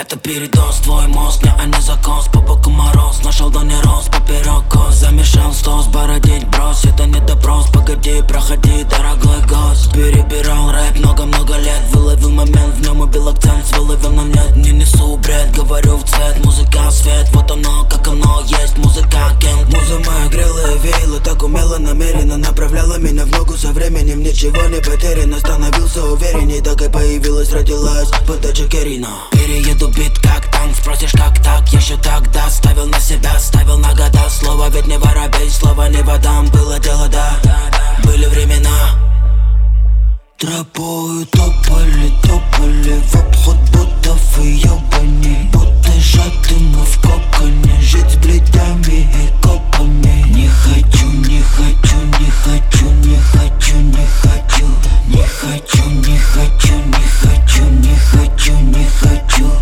Это передоз, твой мозг, не, а не закос. По боку мороз, нашел да не рос, поперек кос. Замешал стос, бородить брось, это не допрос. Погоди, проходи, дорогой гость. Перебирал рэп много-много лет. Выловил момент, в нем убил акцент. С выловил нет, не несу бред. Говорю в цвет, музыка свет. Вот оно, как оно есть, музыка кент. Муза моя грела и веяла, так умело, намеренно направляла меня в ногу. Со временем ничего не потеряно. Становился уверенней, так и появилась, родилась подача Керина. Перееду бит как танк, спросишь как так. Еще тогда ставил на себя, ставил на года. Слово ведь не воробей, слово не водам. Было дело, да, были времена. Тропою топали, топали в обход ботов и ебани. Будто сжаты мы в коконе, жить с бледями и копами. Не хочу, не хочу, не хочу, не хочу, не хочу. Не хочу, не хочу, не хочу, не хочу, не хочу.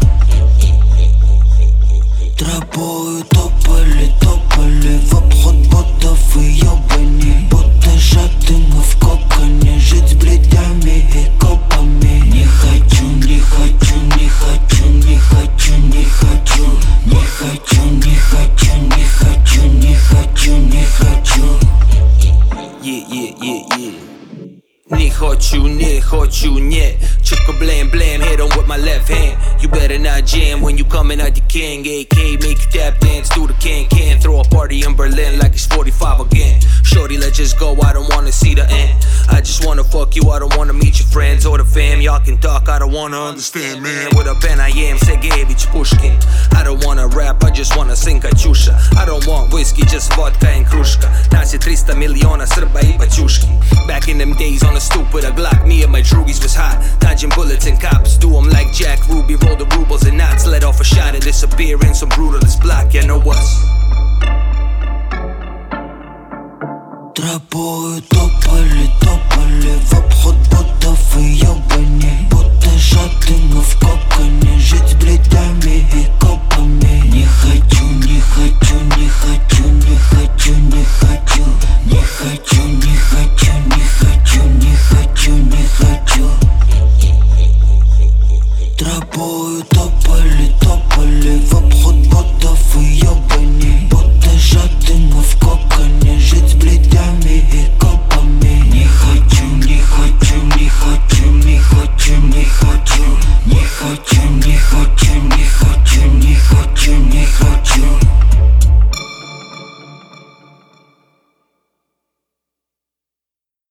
Тропою топали, топали в обход ботов и ебани. Будто сжаты мы в коконе, жить с бледями и копами. Не хочу, не хочу, не хочу, не хочу, не хочу. Не хочу, не хочу, не хочу, не хочу, не хочу. Не хочу, не хочу, не. Chicka blam blam, hit him with my left hand. You better not jam when you coming out the king. AK make you tap dance, do the can. Throw a party in Berlin like it's 45 again. Shorty, let's just go, I don't wanna see the end. I just wanna fuck you, I don't wanna meet your friends or the fam. Y'all can talk, I don't wanna understand, man. With a pen I am, Sergeyevich Pushkin. I don't wanna rap, I just wanna sing Катюша. I don't want whiskey, just vodka and кружка. Нас и 300 миллиона Srba и батюшки. Back in them days on the stoop with a Glock, me and my droogies was hot. Dodging bullets and cops, do them like Jack Ruby. Roll the rubles and knots, let off a shot and disappear in some brutalist block, you know what's. Тропою топали, топали в обход ботов и ебани. Будто сжаты мы в